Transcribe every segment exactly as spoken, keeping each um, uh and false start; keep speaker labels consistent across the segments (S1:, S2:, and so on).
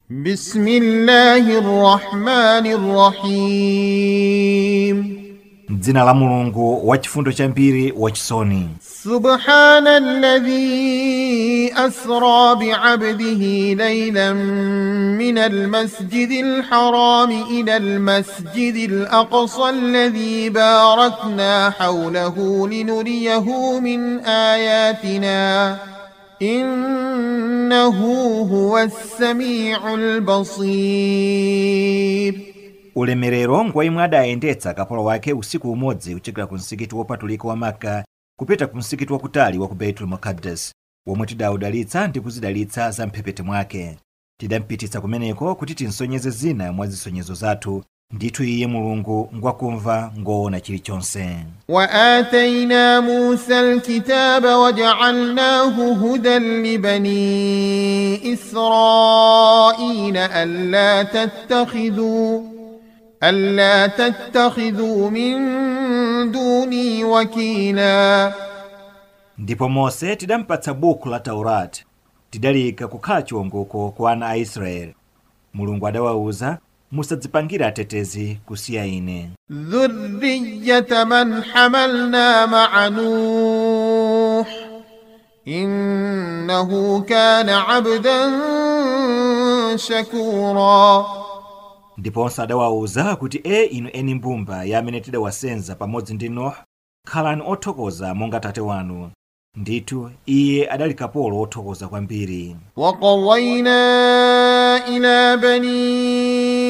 S1: بسم الله الرحمن الرحيم.
S2: Dzina la Mulungu wachifundo chambiri wachisoni.
S1: سبحان الذي أسرى بعبده ليلا من المسجد الحرام إلى المسجد الأقصى الذي باركنا حوله لنريه من آياتنا إنه هو السميع البصير.
S2: Ulemerero ngwa imwe adayendetsa kapolo wake usiku umodzi uchokera ku msikiti wopatulika wa Makka kupita ku msikiti wakutali wa ku Baitul Muqaddas, womwe tidawudalitsa ndi kuzidalitsa za mphepete mwake. Tidampititsa kumeneko kuti tinsonyeze zina mwa zisonyezo zathu, ndithu iye Mulungu ngwakumva ngoona chilichonse.
S1: Wa atayna Musa alkitaba waja'alnahu hudan li bani Israila alla tattakhidhu ألا تتخذوا من دوني وكيلا.
S2: Ndipo Mose tidampatsa buku la Taurati, tidalika kukhala chiwongoko kwa ana a Israeli. Mulungu adawauza, musadzipangira atetezi kusiya ine.
S1: Dhurriyyata man hamalna ma'a Nuh innahu kana 'abdan shakura.
S2: Ndiponso adawauza kuti e inu eni mbumba ya amene tidawasenza pamodzi ndi Nuh, khalani othokoza monga tate wanu. Ndithu iye adali kapolo othokoza kwambiri.
S1: Wa qawwayna ila bani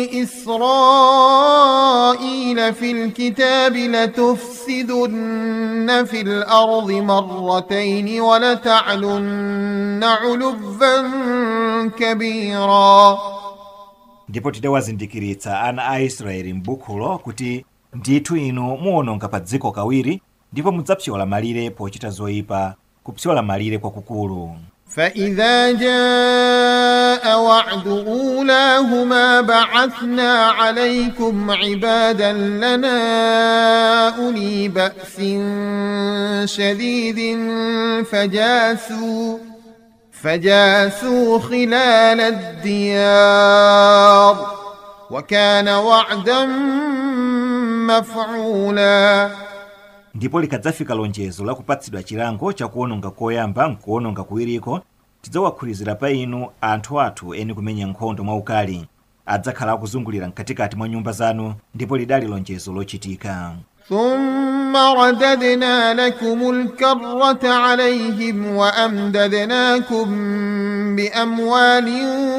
S1: Israila fil kitabi latufsidunna fil ardi marratayn wa lata'lunna 'uluvan kabira.
S2: Ndipo tidawazindikiritsa ana a Israeli m'bukulo kuti ndithu inu muwononga pa dziko kawiri ndipo mudzapsyola malire pochita zoyipa, kupsyola malire kwakukulu.
S1: Fa idha jaa wa'du ulahuma ba'athna 'alaykum 'ibadan lana uli ba'sin shadidin fajasu فجاسوا خلال الديار وكان وعدا مفعولا.
S2: Ndipo likadzafika lonjezo la kupatsidwa chilango cha kuwononga koyamba nkuwononga kuwiriko, tidzawakhulizira pa inu anthu athu eni kumenya nkhondo mwaukali, adzakhala akuzungulira mkatikati mwa nyumba zanu, ndipo lidali lonjezo lochitika.
S1: ثم رددنا لكم الكرة عليهم وأمددناكم بأموال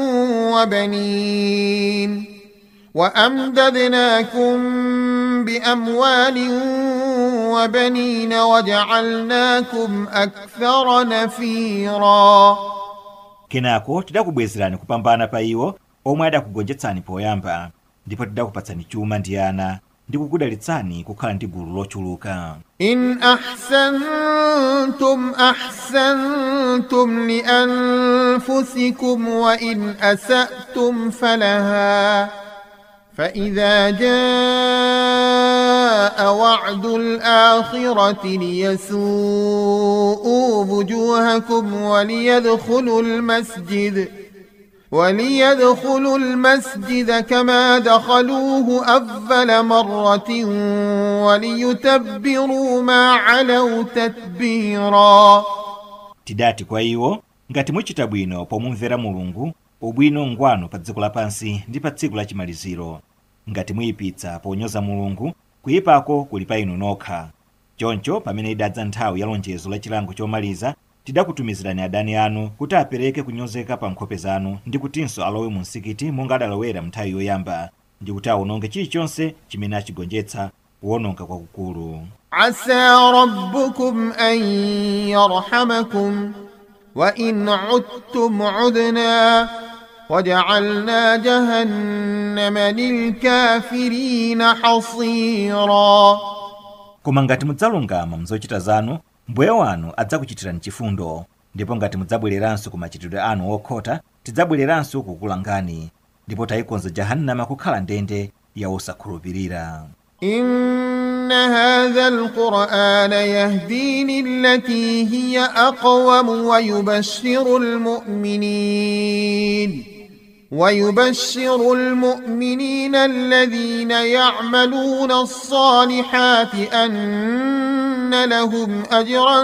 S1: وبنين وأمددناكم بأموال وبنين وجعلناكم أكثر نفيرا.
S2: Kenako tidakubwezerani kupambana pa iwo omwe adakugonjetsani poyamba, ndipo tidakupatsani chuma ndi ana, ndikukudalitsani kukhala ndi gulu lochuluka.
S1: In ahsantum ahsantum li anfusikum wa in asatum falaha fa idha jaa wa'du al-akhirati liyasu'u wujuhakum wa liyadkhulu al-masjid وليدخلوا المسجد كما دخلوه أول مرة وليتبروا ما علوا تتبيرا.
S2: Tidati kwa iwo, ngati muchita bwino pomumvera Mulungu, ubwino ngwano pa dziko lapansi ndi pa tsiku la chimaliziro. Ngati muyipitsa ponyoza Mulungu, kuyipako kuli pa inu nokha. Choncho pamene idadza nthawi ya lonjezo la chilango chomaliza, tidakutumizirani adani anu kuti apereke kunyozeka pa nkhope zanu ndi kutinso alowe mu msikiti monga adalowera mnthawi yoyamba, ndi kuti awononge chilichonse chimene achigonjetsa kuwononga kwakukulu.
S1: Asa rabbukum an yarhamakum wa in udtum udna waja'alna jahannama lilkafirina hasira.
S2: Koma ngati mudzalungama mzochita zanu, Mbuye wanu adzakuchitirani chifundo, ndipo ngati mudzabwereranso ku machitidwe anu okhota, tidzabwereranso kukulangani, ndipo tayikonza jahannama kukhala ndende ya osakhulupirira.
S1: Inna hadha al-Qur'ana yahdi lillati hiya aqwam wa yubashshiru al-mu'minin ويبشر المؤمنين الذين يعملون الصالحات أن لهم أجرا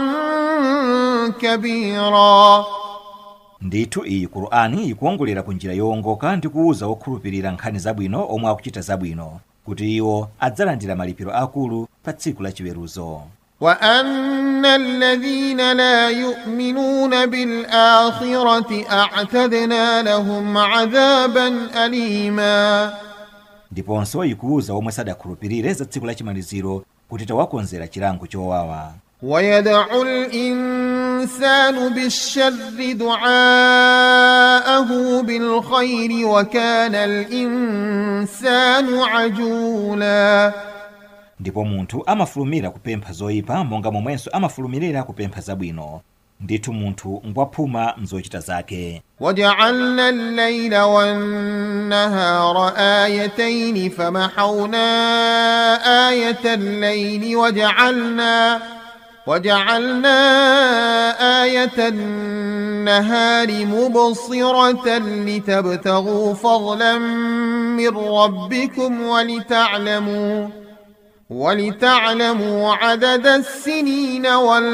S1: كبيرا.
S2: Ndithu iyi Qur'ani ikuongolera kunjira yowongoka ndi kuwuza okhulupirira nkhani zabwino omwe akuchita zabwino kuti iwo adzalandira malipiro akulu pa tsiku la chiweruzo.
S1: وأن الذين لا يؤمنون بالآخرة أعتدنا لهم عذابا أليما.
S2: Ndiponso ikuwuza omwe sadakhulupirire za tsiku la chimaliziro kuti tawakonzera chilango chowawa.
S1: ويدعو الإنسان بالشر دعاءه بالخير وكان الإنسان عجولا.
S2: Ndipo munthu amafulumira kupempha zoyipa monga momwenso amafulumirira kupempha zabwino. Ndithu munthu ngwaphuma mzochita zake.
S1: وجعلنا الليل والنهار آيتين فمحونا آية الليل وجعلنا وجعلنا آية النهار مبصرة لتبتغوا فضلا من ربكم ولتعلموا ولتعلموا عدد السنين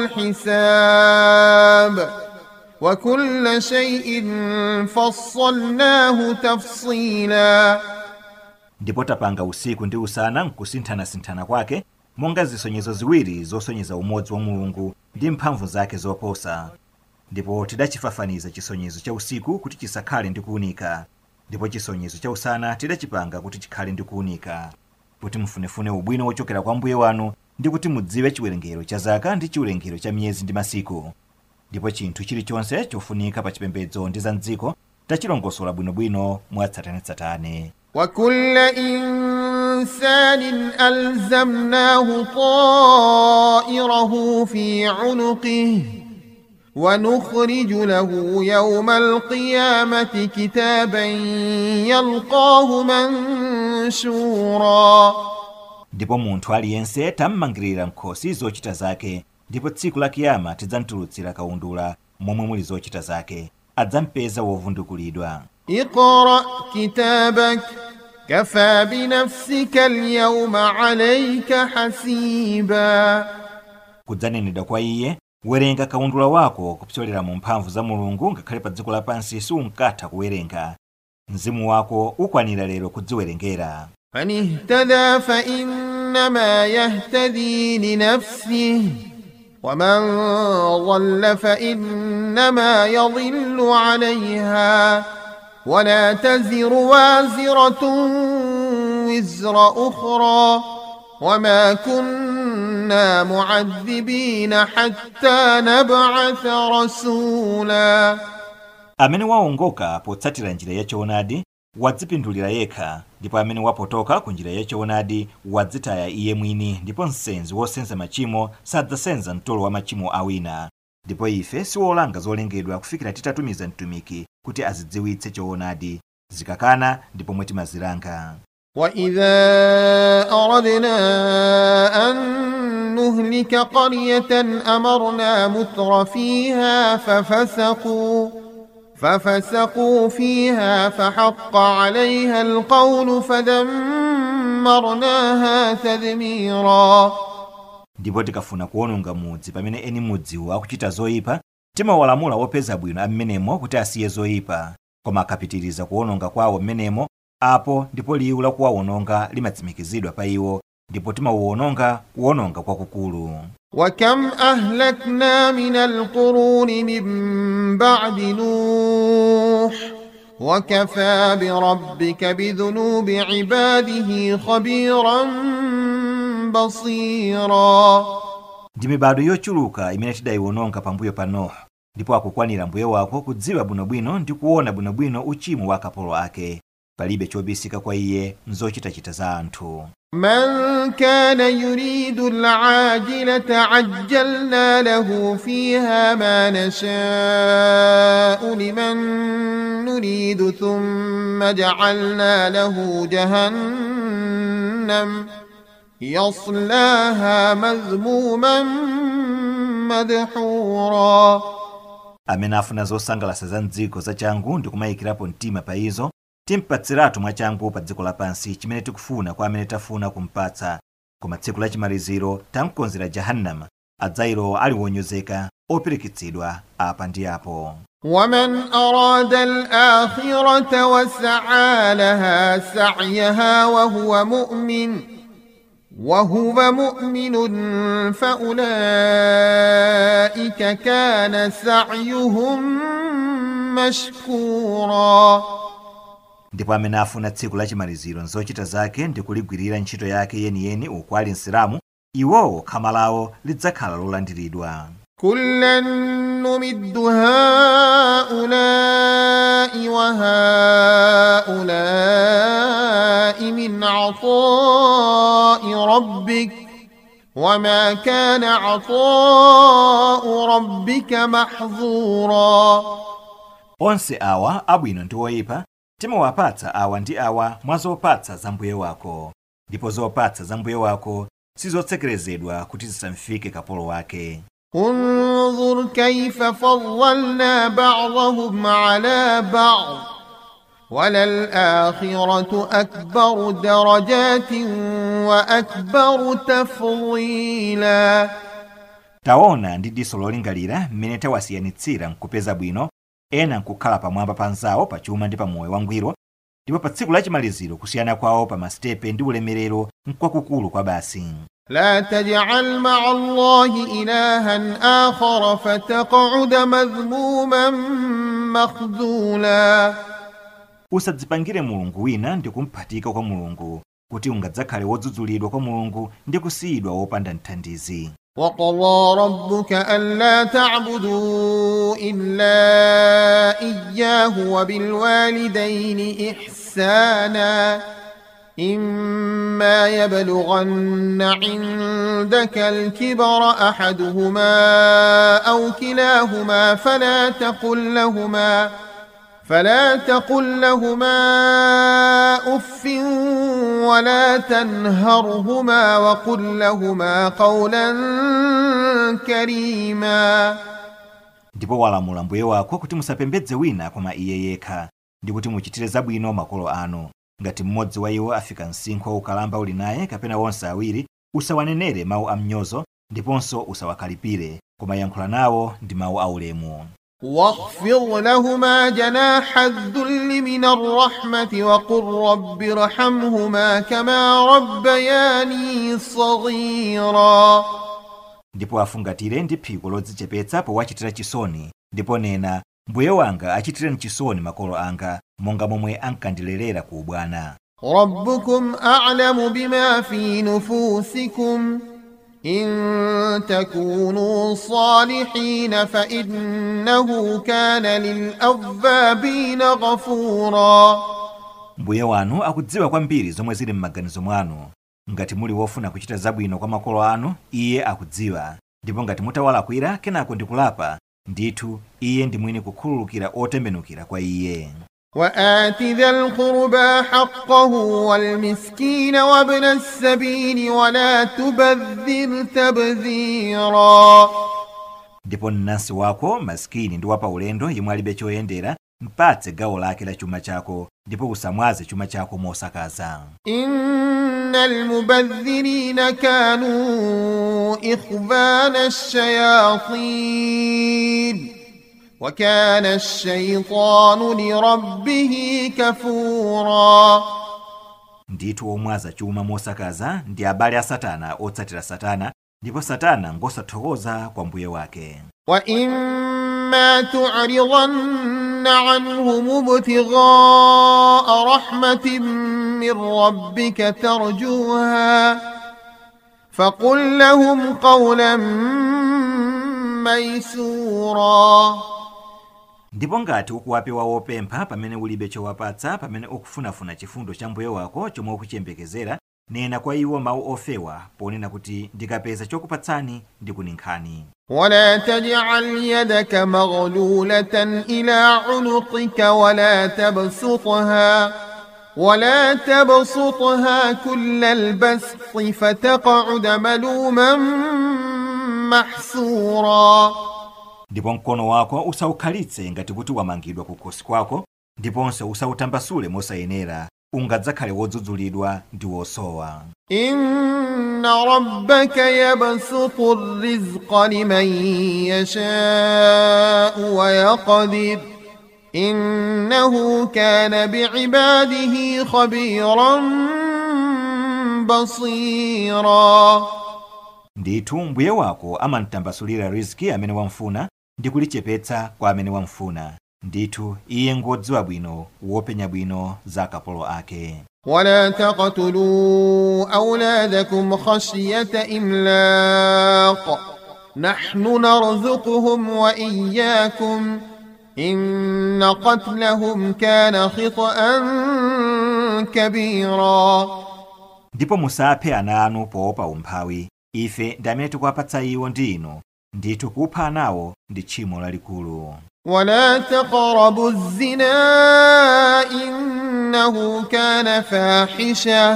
S1: والحساب وكل شيء فصلناه تفصيلا.
S2: Ndipo tapanga usiku ndi usana nkusinthana-sinthana kwake monga zisonyezo ziwiri zosonyeza umodzi wa Mulungu ndi mphamvu zake zoposa. Ndipo tidachifafaniza chisonyezo cha usiku kuti chisakhale ndi kuunika, ndipo chisonyezo cha usana tidachipanga kuti chikhale ndi kuunika, kuti mfunefune ubwino wochokera kwa Mbuye wanu ndi kuti mudziwe chiwerengero cha zaka ndi chiwerengero cha miyezi ndi masiku. Ndipo chinthu chilichonse chofunika pa chipembedzo ndi za mdziko tachilongosola bwinobwino mwatsatanetsatane.
S1: وكل إنسان ألزمناه طائره في عنقه ونخرج له يوم القيامة كتابا يلقاه منشورا.
S2: Ndipo munthu aliyense tammangirira nkhosi zochita zake, ndipo tsiku la kiyama tidzamtulutsira kaundula momwe muli zochita zake, adzampeza wovundukulidwa.
S1: اقرأ كتابك كفى بنفسك اليوم عليك حسيبا.
S2: Kudzanenedwa kwa iye, werenga kaundula wako kupsolera mu mphamvu za Mulungu ngakhale pa dziko lapansi sunkatha kuwerenga. Mzimu wako ukwanira lero kudziwerengera.
S1: من اهتدى فإنما يهتدي لنفسه ومن ضل فإنما يضل عليها ولا تزر وازرة وزر أخرى وما كنا معذبين حتى نبعث رسولا.
S2: Amene waongoka potsatira njira ya choonadi wadzipindulira yekha, ndipo amene wapotoka ku njira ya choonadi wadzitaya iye mwini, ndipo msenzi wosenza machimo sadzasenza mtolo wa machimo awina. Ndipo ife siwolanga zolengedwa kufikira titatumiza mtumiki kuti azidziwitse choonadi, zikakana ndipo mwe timazilanga.
S1: وإذا أردنا أن نهلك قرية أمرنا متر فيها ففسقوا ففسقوا فيها فحق عليها القول فدمرناها تدميرا.
S2: Ndipo tikafuna kuononga mudzi pamene eni mudziwo akuchita zoyipa, timawalamula wopeza bwino ammenemo kuti asiye zoyipa, koma akapitiriza kuononga kwawo mmenemo, apo ndipo liwu la kuwawononga limatsimikizidwa pa iwo, ndipo timawuononga kuononga kwakukulu.
S1: وكم أهلكنا من القرون من بعد نوح وكفى بربك بذنوب عباده خبيرا بصيرا.
S2: Ndi mibado yochuluka imene tidayiwononga pambuyo pa Noha, ndipo akukwanira Mbuye wako kudziwa bwinobwino ndi kuona bwinobwino uchimo wa akapolo ake. Palibe chobisika kwa iye mzochitachita za anthu.
S1: من كان يريد العاجلة عجلنا له فيها ما نشاء لمن نريد ثم جعلنا له جهنم يصلاها مذموما مدحورا.
S2: Amene afuna zosangalatsa za mdziko zachangu ndi kumayikirapo mtima pa izo, timpatsiratu mwachangu pa dziko lapansi chimene tikufuna kwa amene tafuna kumpatsa, koma tsiku la chimaliziro tamkonzera jahannama, adzairo ali wonyozeka opirikitsidwa apa ndi apo.
S1: ومن أراد الآخرة وسعى لها سعيها وهو مؤمن وهو مؤمن فأولئك كان سعيهم مشكورا.
S2: Ndipo amene afuna tsiku la chimaliziro nzochita zake ndi kuligwirira ntchito yake yeniyeni uku ali nsilamu, iwowo khama lawo lidzakhala lolandiridwa.
S1: كلا نمد هؤلاء وهؤلاء من عطاء ربك وما كان عطاء ربك محظورا.
S2: Onse awa abwino ndi oyipa timawapatsa awa ndi awa mwa zopatsa za mbuye wako, ndipo zopatsa za mbuye wako sizotsekerezedwa kuti zisamfike kapolo wake.
S1: انظر كيف فضلنا بعضهم على بعض وللآخرة أكبر درجات وأكبر تفضيلا.
S2: Taona ndi diso lolingalira mmene tawasiyanitsira nkupeza bwino, ena nkukhala pamwamba panzawo pa chuma ndi pa moyo wangwiro, ndipo pa tsiku la chimaliziro kusiyana kwawo pa masitepe ndi ulemerero nkwakukulu kwa basi.
S1: لا تجعل مع الله إلها آخر فتقعد مذموما مخذولا.
S2: Usadzipangire mulungu wina ndi kumphatika kwa mulungu, kuti ungadzakhale wodzudzulidwa kwa mulungu ndi kusiyidwa wopanda mthandizi.
S1: وقضى ربك ألا تعبدوا إلا إياه وبالوالدين إحسانا إما يبلغن عندك الكبر أحدهما أو كلاهما فلا تقل لهما فلا تقل لهما أف ولا تنهرهما وقل لهما قولا كريما.
S2: Ndipo walamula mbuye wako kuti musapembedze wina koma iye yekha, ndi kuti muchitire zabwino makolo anu. Ngati mmodzi wa iwo afika msinkhu ukalamba uli naye kapena wonse awiri, usawanenere mawu amnyozo, ndiponso usawakalipire, koma yankhula nawo ndi mawu aulemu.
S1: واخفض لهما جناح الذل من الرحمة وقل رب ارحمهما كما ربياني صغيرا.
S2: Ndipo afungatire ndi phiko lodzichepetsa powachitira chisoni, ndipo nena, mbuye wanga achitireni chisoni makolo anga monga momwe ankandilelera ku ubwana.
S1: ربكم أعلم بما في نفوسكم إن تكونوا صالحين فإنه كان للأوابين غفورا.
S2: Mbuye wanu akudziwa kwambiri zomwe zili m'maganizo mwanu. Ngati muli wofuna kuchita zabwino kwa makolo anu, iye akudziwa. Ndipo ngati mutawalakwira kenako ndikulapa, ndithu iye ndi mwini kukhululukira otembenukira kwa iye.
S1: وآت ذا القربى حقه والمسكين وابن السبيل ولا تبذر تبذيرا.
S2: Ndipo nnansi wako maskini ndi wapa ulendo yemwe alibe choyendera, mpatse gawo lake la chuma chako, ndipo usamwaze chuma chako mosakaza.
S1: innal mubadhirina kanu ikhwana ash-shayatin wa kana ash-shaytanu li rabbih kafura.
S2: Ndithu omwaza chuma mosakaza ndi abale a Satana otsatira Satana, ndipo Satana ngosathokoza kwa mbuye wake.
S1: Wa imma tu'ridanna anhum ibtigha'a rahmatin min rabbika tarjuha faqul lahum qawlan maysura.
S2: Ndipo ngati ukuwapewa wopempha pamene ulibe chowapatsa, pamene ukufunafuna chifundo cha mbuye wako chomwe ukuchembekezera, nena kwa iwo mawu ofewa ponena kuti ndikapeza chokupatsani ndikuninkhani.
S1: Wala taj'al yadaka maghlulatan ila 'unuqika wala tabsutha wala tabsutha kullal basti fataq'uda maluman mahsura.
S2: Ndipo mkono wako usaukhalitse ngati kuti wamangidwa kukhosi kwako, ndiponso usautambasule mosayenera ungadzakhale wodzudzulidwa ndi wosowa.
S1: Inna rabbaka yabsutu ar-rizqa liman yasha'u wa yaqdir innahu kana bi'ibadihi khabiran basira.
S2: Ndithu mbuye wako amantambasulira riziki amene wamfuna ndi kulichepetsa kwa amene wamfuna. Ndithu iye ngodziwa bwino wopenya bwino za kapolo ake.
S1: Wala taqtulu awladakum khashyata imlaq nahnu narzuquhum wa iyyakum inna qatlahum kana khita'an kabira.
S2: Ndipo musaphe ana anu poopa umphawi, ife ndi amene tikuwapatsa iwo ndi inu. Ndithu kupha anawo ndi tchimo lalikulu.
S1: ولا تقربوا الزنا إنه كان فاحشة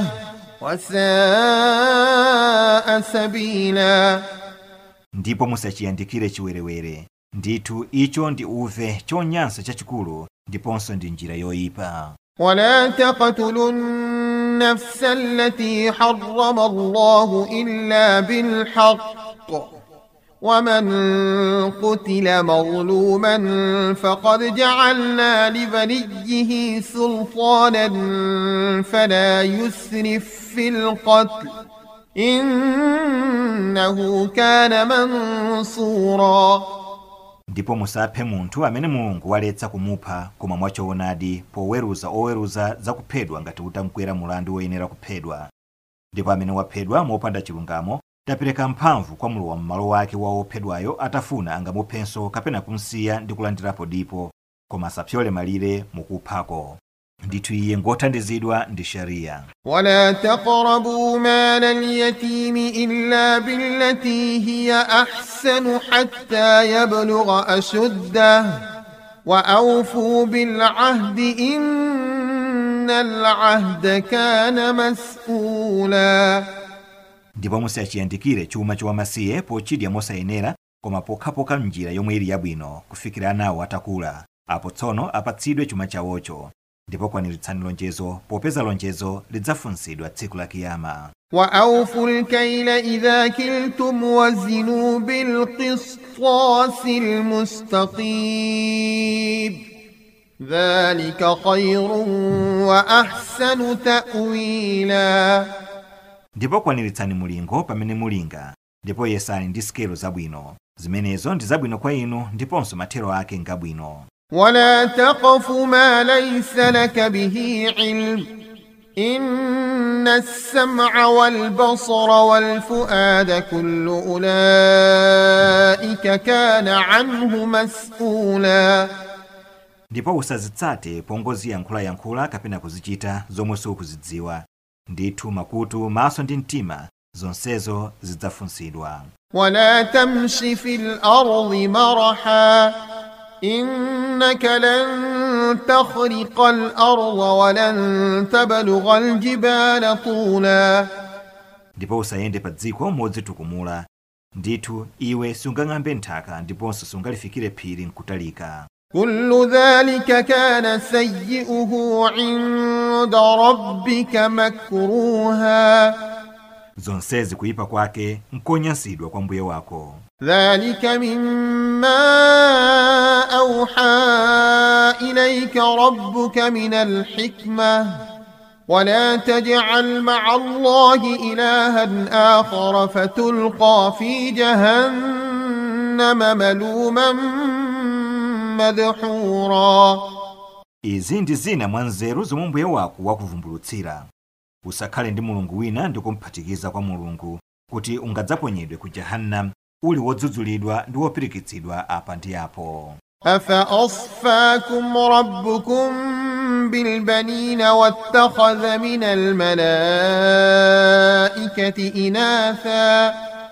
S1: وساء سبيلا.
S2: Ndipo musachiyandikire chiwerewere, ndithu icho ndi uve chonyansa chachikulu ndiponso ndi njira yoyipa.
S1: ولا تقتلوا النفس التي حرم الله إلا بالحق ومن قتل مظلوما فقد جعلنا لوليه سلطانا فلا يسرف في القتل إنه كان منصورا.
S2: Ndipo musaphe munthu amene Mulungu waletsa kumupha koma mwachoonadi poweruza oweruza zakuphedwa ngati utamkwera mulandu woyenera kuphedwa. Ndipo amene waphedwa mopanda chilungamo tapereka mphamvu kwa mlowa mmalo wake wa ophedwayo atafuna angamuphenso kapena kumsiya ndi kulandirapo dipo koma asapyole malire mukuphako. Ndithu iye ngothandizidwa ndi sharia.
S1: Wala taqrabu mala al-yatimi illa billati hiya ahsanu hatta yablugha ashuddah wa awfu bil ahdi innal ahda kana mas'ula.
S2: Ndipo musachiyandikire chuma chowamasiye pochidya mosayenera koma pokhapokha njira yomwe ili yabwino kufikira anawo atakula. Apo tsono apatsidwe chuma chawocho. Ndipo kwaniritsani lonjezo popeza lonjezo lidzafunsidwa tsiku la kiyama.
S1: Wa awful kayla idha kiltum wazinu bil qistasil mustaqim dhalika khayrun wa ahsanu ta'wila.
S2: Ndipo kwaniritsani mulingo pamene mulinga, ndipo yesani ndi sikelo zabwino. Zimenezo ndi zabwino kwa inu ndiponso mathero ake ngabwino.
S1: Wala taqfu ma laysa laka bihi ilm inna as-sam'a wal basara wal fu'ada kullu ulaika kana anhu mas'ula.
S2: Ndipo usazitsate pongozi yankhula yankhula kapena kuzichita zomwe sukuzidziwa. Ndithu makutu, maso ndi mtima zonsezo zidzafunsidwa.
S1: Wala tamshi fil ardi maraha innaka lan takhriqa al arda wa lan tablugha al jibala tula. Ndipo
S2: usayende pa dziko modzitukumula. Ndithu iwe sungang'ambe nthaka ndiponso sungalifikire phiri nkutalika.
S1: Kullu dhalika kana sayyi'uhu 'inda rabbika makruha.
S2: Zonsezi kuipa kwake nkonyansidwa kwa mbuye wako.
S1: Dhalika mimma awha ilayka rabbuka min al-hikmah wala taj'al ma'a Allahi ilahan akhar fatulqa fi jahannama maluman madhura.
S2: Izi ndi zina mwa nzeru zomwe mbuye wako wakuvumbulutsira. Usakhale ndi mulungu wina ndi kumphatikiza kwa Mulungu kuti ungadzaponyedwe ku jahannam uli wodzudzulidwa ndi wopirikitsidwa apa ndi apo.
S1: Afa asfakum rabbukum bil banina wattakhadha min al malaikati inatha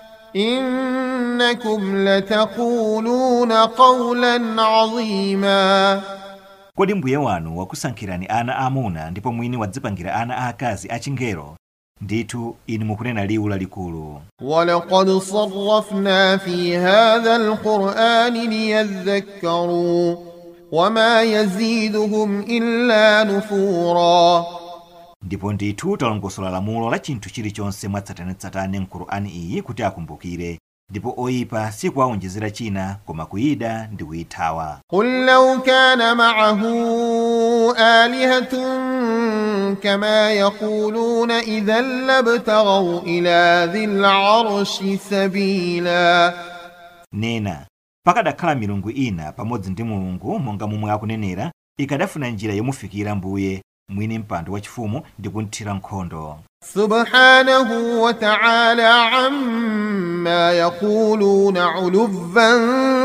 S1: innakum lataquluna qawlan azima.
S2: Kodi mbuye wanu wakusankhirani ana amuna ndipo mwini wadzipangira ana akazi achingero? Ndithu inu mukunena liwu lalikulu.
S1: Walaqad sarrafna fi hadha alqur'ani liyadhakkaru وما يزيدهم إلا نفورا.
S2: Ndipo ndithu talongosola lamulo la chinthu chilichonse mwatsatanetsatane m'Qur'ani iyi kuti akumbukire, ndipo oyipa sikuwaonjezera china koma kuyida ndi kuyithawa.
S1: قل لو كان معه آلهة كما يقولون إذا لابتغوا إلى ذي العرش سبيلا.
S2: Nena, pakadakhala milungu ina pamodzi ndi Mulungu monga momwe akunenera, ikadafuna njira yomufikira Mbuye mwini mpando wachifumu ndi kunthira nkhondo.
S1: سبحانه وتعالى عما يقولون علوا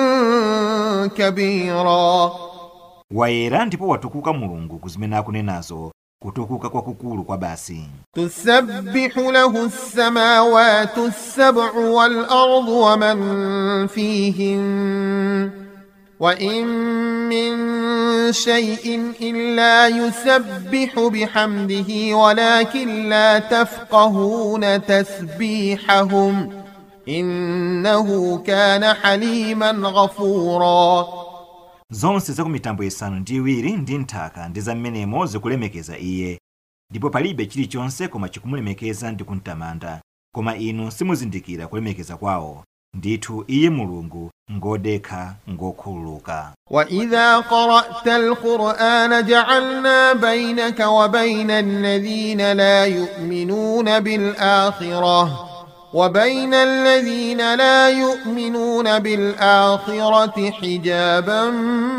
S1: كبيرا.
S2: Wayera ndipo watukuka Mulungu kuzimene akunenazo, kutukuka kwakukulu kwa basi.
S1: تسبح له السماوات السبع والأرض ومن فيهن وإن من شيء إلا يسبح بحمده ولكن لا تفقهون تسبيحهم إنه كان حليما غفورا.
S2: Zonse za kumitambo isanu ndi iwiri ndi nthaka ndi za mmenemo zikulemekeza iye, ndipo palibe chilichonse koma chikumulemekeza ndi kuntamanda, koma inu simuzindikira kulemekeza kwawo. Ndithu iye Mulungu ngodekha ngokhululuka.
S1: وإذا قرأت القرآن جعلنا بينك وبين الذين لا يؤمنون بالآخرة وبين الذين لا يؤمنون بالآخرة حجابا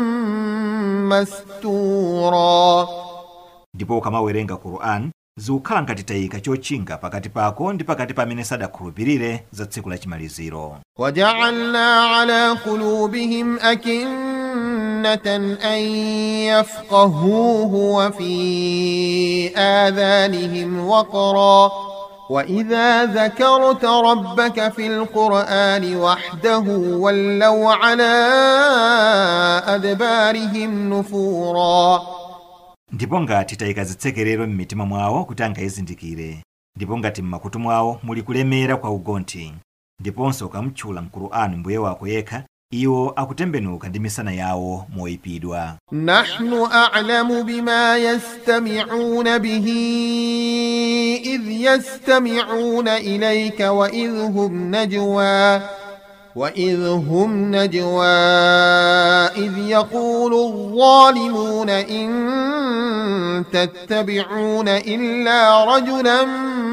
S1: مستورا.
S2: Ndipo ukamawerenga Qur'an zikukhala ngati tayika chochinga pakati pako ndi pakati pa amene sadakhulupirire za tsiku la chimaliziro.
S1: وجعلنا على قلوبهم أكنة أن يفقهوه وفي آذانهم وقرا وإذا ذكرت ربك في القرآن وحده ولوا على أدبارهم نفورا.
S2: Ndipo ngati tayika zitsekerero m'mitima mwawo kuti angayizindikire, ndipo ngati m'makutu mwawo muli kulemera kwa ugonthi, ndiponso ukamutchula m'Qur'ani Mbuye wako yekha, iwo akutembenuka ndi misana yawo moyipidwa.
S1: نحن أعلم بما يستمعون به إذ يستمعون إليك وإذ هم نجوى وإذ هم نجوى إذ يقول الظالمون إن تتبعون إلا رجلا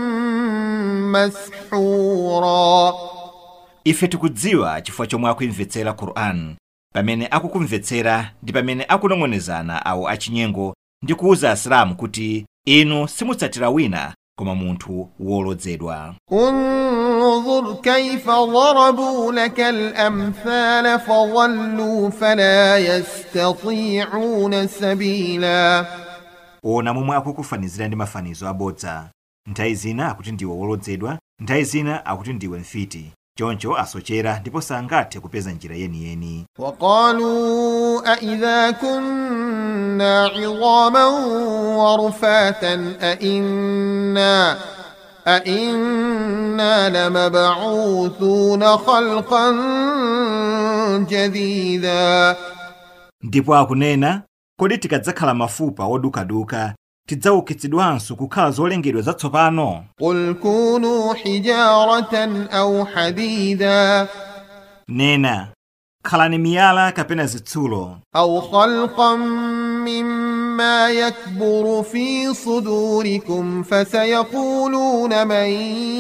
S1: مسحورا.
S2: Ife tikudziwa chifukwa chomwe akuimvetsera Qur'an, pamene akukumvetsera ndi pamene akunong'onezana awo achinyengo ndi kuwuza Asilamu kuti inu simutsatira wina koma munthu wolodzedwa.
S1: انظر كيف ضربوا لك الأمثال فضلوا فلا يستطيعون سبيلا.
S2: Ona momwe akukufanizira ndi mafanizo abodza. Nthawi zina akuti ndiwe wolodzedwa, nthawi zina akuti ndiwe mfiti. Choncho asochera ndipo sangathe kupeza njira yeniyeni.
S1: وقالوا أإذا كنا عظاما ورفاتا أإنا أإنا لمبعوثون خلقا جديدا.
S2: Ndipo akunena, kodi tikadzakhala mafupa odukaduka tidzaukitsidwanso kukhala zolengedwa zatsopano?
S1: قل كونوا حجارة أو حديدا.
S2: Nena, khalani miyala kapena zitsulo.
S1: أو خلقا مما يكبر في صدوركم فسيقولون من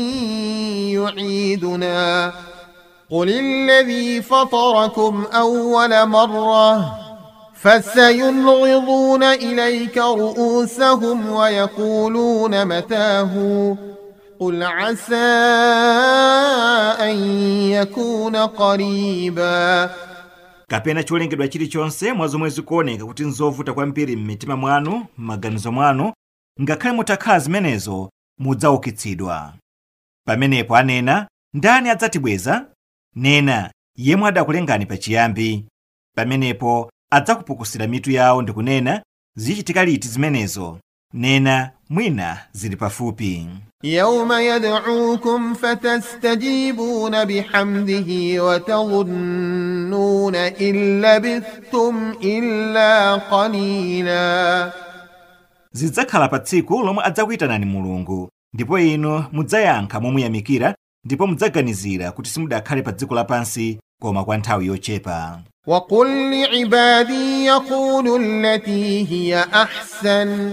S1: يعيدنا قل الذي فطركم أول مرة فسينغضون إليك رؤوسهم ويقولون متاه قل عسى أن يكون قريبا.
S2: Kapena cholengedwa chilichonse mwa zomwe zikuoneka kuti nzovuta kwambiri m'mitima mwanu, m'maganizo mwanu, ngakhale mutakhala zimenezo mudzaukitsidwa. Pamenepo anena, ndani adzatibweza? Nena, yemwe adakulengani pachiyambi. Pamenepo adzakupukusira mitu yawo ndi kunena, zichitika liti zimenezo? nena mwina zili pafupi.
S1: Yawma yad'ukum fatastajibuna bihamdihi wa tadhunnuna illa bithtum illa qalila.
S2: Zidzakhala pa tsiku lomwe adzakuyitanani Mulungu, ndipo inu mudzayankha momuyamikira, ndipo mudzaganizira kuti simudakhale pa dziko lapansi koma kwa nthawi yochepa.
S1: Wa qul li'ibadi yaqulu allati hiya ahsan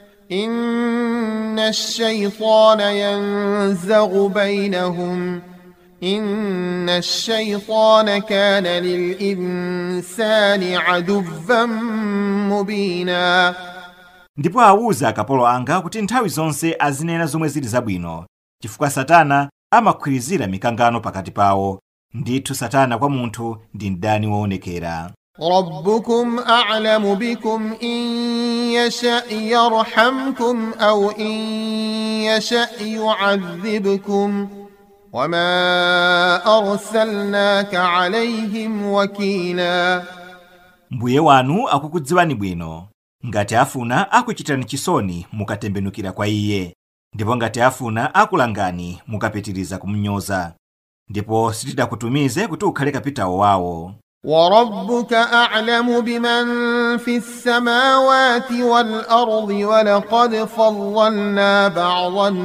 S1: inna ash-shaytana yanzaghu baynahum inna ash-shaytana kana lil-insani aduwwan mubina.
S2: Ndipo awuza akapolo anga kuti nthawi zonse azinena zomwe zili zabwino, chifukwa Satana amakhwirizira mikangano pakati pawo. Ndithu Satana kwa munthu ndi mdani woonekera.
S1: Rabbukum a'lamu bikum in yasha yarhamkum aw in yasha yu'adhibkum wama arsalnaka alayhim wakila.
S2: Mbuye wanu akukudziwani bwino. Ngati afuna akuchitani chisoni mukatembenukira kwa iye, ndipo ngati afuna akulangani mukapitiriza kumnyoza. Ndipo sitidakutumize kuti ukhale kapitawo wawo.
S1: Wa rabbuka a'lamu biman fis samawati wal ardi wa laqad faddalna ba'dhan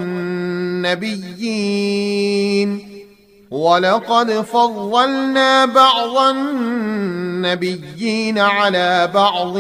S1: nabiyyin ولقد فضلنا بعض النبيين على بعض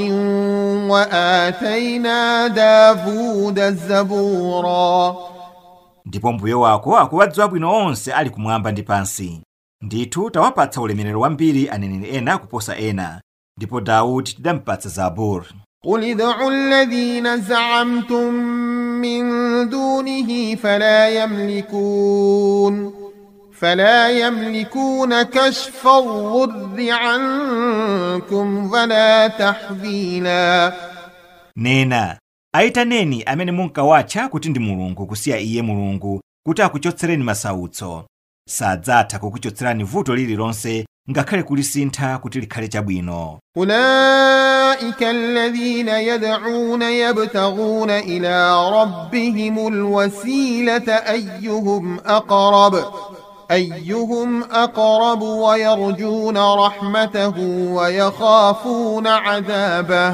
S1: وآتينا داود زبورا.
S2: Ndipo mbuye wako akuwadziwa bwino onse ali kumwamba ndi pansi. Ndithu tawapatsa ulemerero wambiri aneneri ena kuposa ena, ndipo Daudi tidampatsa Zabur.
S1: Qul id'u alladhina za'amtum min dunihi fala yamlikun فلا يملكون كشف الضر عنكم ولا تحويلا.
S2: Nena, aitaneni amene munkawatcha kuti ndi Mulungu kusiya iye Mulungu kuti akuchotsereni masautso. Sadzatha kukuchotserani vuto lililonse ngakhale kulisintha kuti likhale chabwino.
S1: Ulaika alladhina yad'una yabtaghuna ila rabbihimul wasilata ayyuhum aqrab أيهم أقرب ويرجون رحمته ويخافون عذابه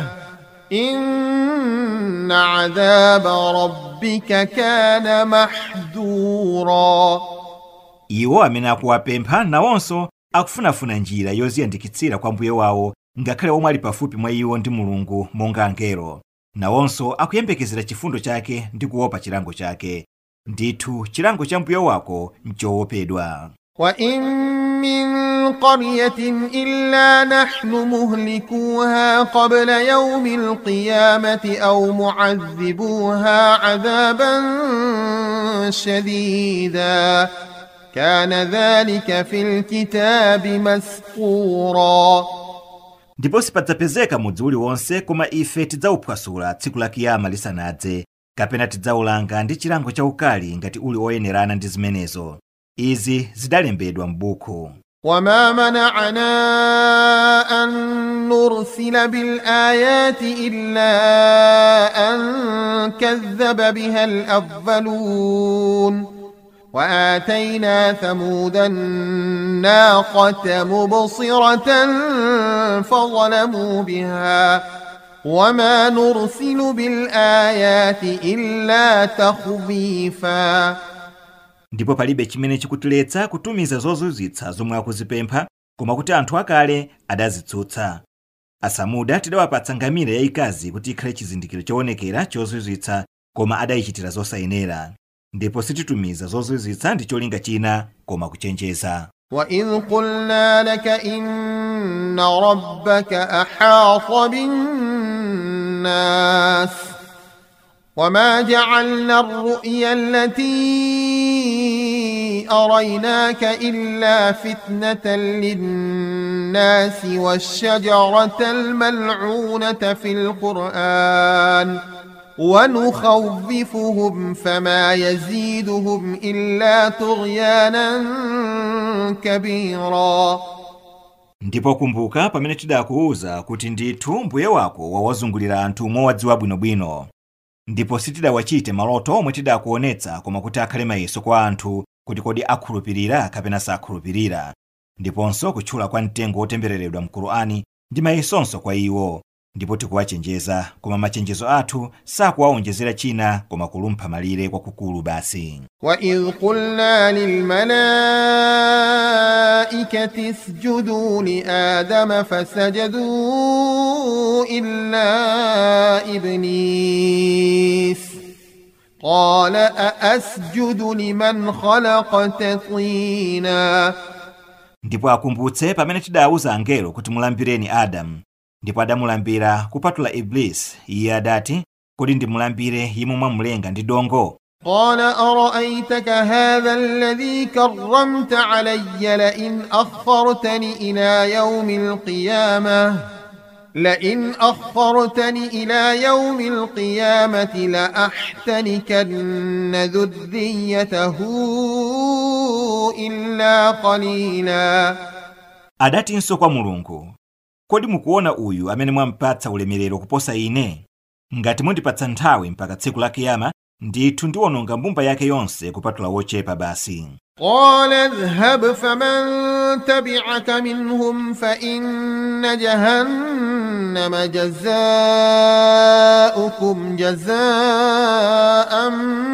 S1: إن عذاب ربك كان محذورا.
S2: Iwo amene akuwapempha nawonso akufunafuna njira yoziyandikitsira kwa mbuye wawo ngakhale omwe ali pafupi mwa iwo ndi Mulungu monga angelo. Nawonso akuyembekezera chifundo chake ndi kuopa chilango chake. Ndithu chilango cha mbuye wako nchoopedwa.
S1: Wa in min qaryatin illa nahnu muhlikuha qabla yawmil qiyamati aw mu'adhibuha 'adhaban shadida kana dhalika fil kitabi masqura.
S2: Ndipo sipadzapezeka mudzi uliwonse koma ife tidzauphwasula tsiku la kiyama lisanadze, kapena tidzaulanga ndi chilango chaukali ngati uli oyenerana ndi zimenezo. Izi zidalembedwa m'buku.
S1: Wama mana'ana an nursila bil ayati illa an kadhaba biha al awwalun wa atayna thamudan naqata mubsiratan fadhalamu biha وما نرسل بالآيات إلا تخويفا. Ndipo palibe chimene chikutiletsa kutumiza zozizwitsa zomwe akuzipempha koma kuti anthu akale adazitsutsa. Asamuda tidawapatsa ngamira yayikazi kuti ikhale chizindikiro choonekera chozizwitsa koma adayichitira zosayenera. Ndipo sititumiza zozizwitsa ndi cholinga china koma kuchenjeza. وَإِذْ قُلْنَا لَكَ إِنَّ رَبَّكَ أَحَاطَ بِالنَّاسِ وَمَا جَعَلْنَا الرُّؤْيَا الَّتِي أَرَيْنَاكَ إِلَّا فِتْنَةً لِلنَّاسِ وَالشَّجَرَةَ الْمَلْعُونَةَ فِي الْقُرْآنِ وَنُخَوِّفُهُمْ فَمَا يَزِيدُهُمْ إِلَّا طُغْيَانًا كَبِيرًا.
S2: Ndipo kumbuka pamene tidakuuza kuti ndithu mbuye wako wawazungulira anthu mowadziwa bwinobwino. ndipo sitidawachite maloto omwe tidakuonetsa koma kuti akhale mayeso kwa anthu kuti kodi akhulupirira kapena sakhulupirira, ndiponso kutchula kwa mtengo wotembereredwa m'Kur'ani ndi mayesonso kwa iwo, ndipo tikuwachenjeza koma machenjezo athu sakuwaonjezera china koma kulumpha malire kwakukulu basi.
S1: Wa idh qulna lil malaikati isjudu li adama fasajadu illa iblis qala a asjudu liman khalaqta tina.
S2: Ndipo akumbutse pamene tidawuza angelo kuti mulambireni Adamu, ndipo adamulambira kupatula Iblis. Iye adati, kodi ndimulambire yemwe mwamulenga ndi dongo?
S1: Qala ara'aytaka hadha alladhi karramta alayya la in akhartani ila yawmil qiyamah la in akhartani ila yawmil qiyamati la ahtanikanna dhurriyyatahu illa qalila.
S2: Adatinso kwa Mulungu, kodi mukuona uyu amene mwampatsa ulemerero kuposa ine? Ngati mundipatsa nthawi mpaka tsiku la kiyama, ndithu ndiwononga mbumba yake yonse kupatula wochepa basi.
S1: Qala dhhab faman tabi'aka minhum fa inna jahannama jazaa'ukum jazaa'an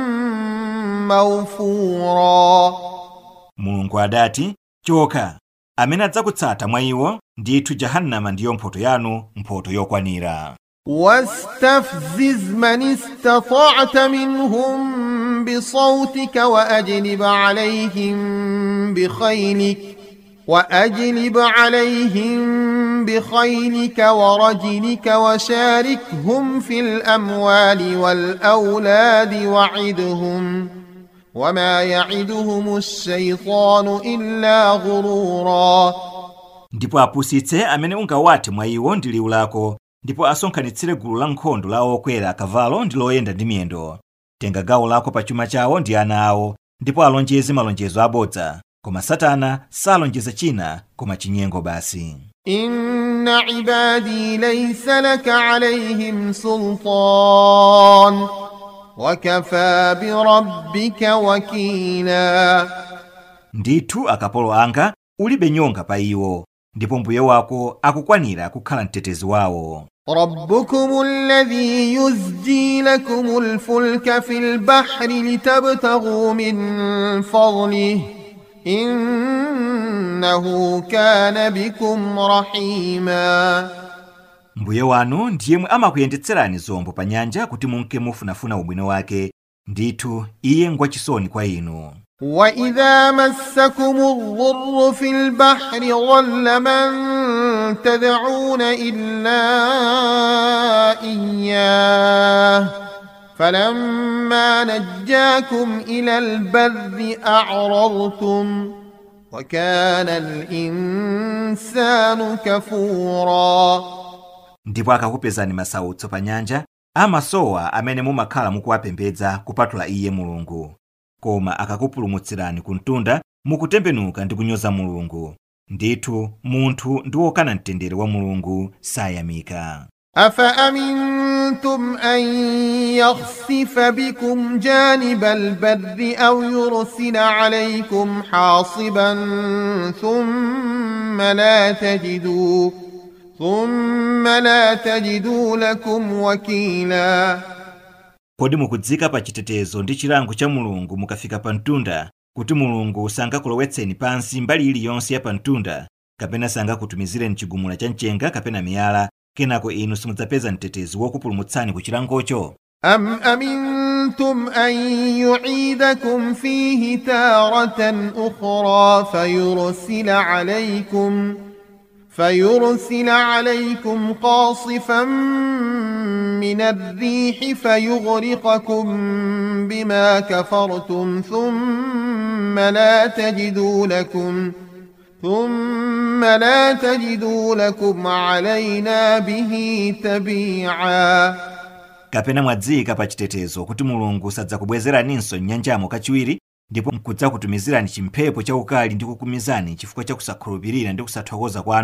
S1: mawfura. Mulungu
S2: adati, choka, amene adzakutsata mwa iwo ndithu jahannama ndiyo mphoto yanu, mphoto yokwanira.
S1: واستفزز من استطعت منهم بصوتك وأجلب عليهم بخيلك وأجلب عليهم بخيلك ورجلك وشاركهم في الأموال والأولاد وعدهم وما يعدهم الشيطان إلا غرورا.
S2: Ndipo apusitse amene ungawati mwa iwo ndi liwu lako, ndipo asonkhanitsire gulu la nkhondo la okwera akavalo ndi loyenda ndi miyendo. Tenga gawo lako pa chuma chawo ndi ana awo, ndipo alonjeze malonjezo abodza, koma Satana salonjeza china koma chinyengo basi.
S1: Inna ibadi laysa laka alayhim sultan wa kafa bi rabbika wakila.
S2: Ndithu akapolo anga ulibe nyonga pa iwo, ndipo mbuye wako akukwanira kukhala mtetezi wawo.
S1: ربكم الذي يزجي لكم الفلك في البحر لتبتغوا من فضله إنه كان بكم رحيما.
S2: Mbuye wanu ndiyemwe amakuyendetserani zombo pa nyanja kuti munke mufunafuna ubwino wake, ndithu iye ngwachisoni kwa inu.
S1: وَإِذَا مَسَّكُمُ الضُّرُّ فِي الْبَحْرِ ضَلَّ مَن تَدْعُونَ إِلَّا إِيَّاهُ فَلَمَّا نَجَّاكُمْ إِلَى الْبَرِّ أَعْرَضْتُمْ وَكَانَ الْإِنسَانُ كَفُورًا.
S2: Ndipo akakupezani masautso pa nyanja, amasowa amene mumakhala mukuwapembedza kupatula iye Mulungu. Koma akakupulumutsirani ku mtunda mukutembenuka ndi kunyoza Mulungu, ndithu munthu ndi wokana mtendere wa Mulungu sayamika.
S1: Afa amintum an yakhsifa bikum janibal barri aw yursila alaykum hasiban thumma la tajidu thumma la tajidu lakum wakila.
S2: Kodi mukudzika pa chitetezo ndi chilango cha Mulungu mukafika pa mtunda, kuti Mulungu sangakulowetseni pansi mbali iliyonse ya pa mtunda, kapena sangakutumizireni chigumula cha mchenga kapena miyala, kenako inu simudzapeza mtetezi wokupulumutsani ku chilangocho?
S1: Am amintum an yu'idakum fihi taratan ukhra fayursila alaykum فيرسل عليكم قاصفا من الريح فيغرقكم بما كفرتم ثم لا تجدوا لكم ثم لا تجدوا لكم علينا به تبيعا.
S2: Kapena mwadzika pa chitetezo kuti Mulungu sadzakubwezeraninso nyanjamo kachiwiri, ndipo mkudzakutumizirani chimphepo cha ukali ndi kukumizani chifukwa cha kusakhulupirira ndi kusathokoza kwanu,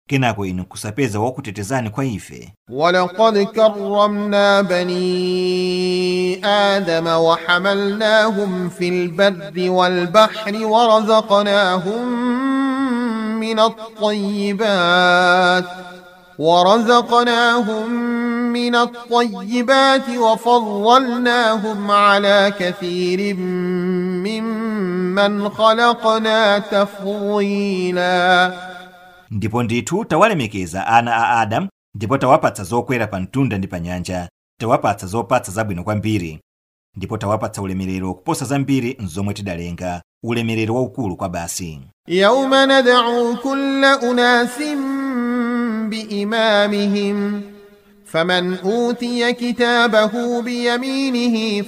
S2: kenako inu kusapeza wakutetezani kwa ife.
S1: وَلَقَدْ كَرَّمْنَا بَنِي آدَمَ وَحَمَلْنَاهُمْ فِي الْبَرِّ وَالْبَحْرِ وَرَزَقْنَاهُمْ مِنَ الطَّيِّبَاتِ ورزقناهم من الطيبات وفضلناهم على كثير ممن خلقنا تفضيلا.
S2: Ndipo ndithu tawalemekeza ana a Adamu, ndipo tawapatsa zokwera pa mtunda ndi pa nyanja, tawapatsa zopatsa zabwino kwambiri, ndipo tawapatsa ulemerero kuposa zambiri nzomwe tidalenga, ulemerero waukulu kwa basi.
S1: Yawma nad'u kulla unasin بإمامهم فمن أوتي كتابه بيمينه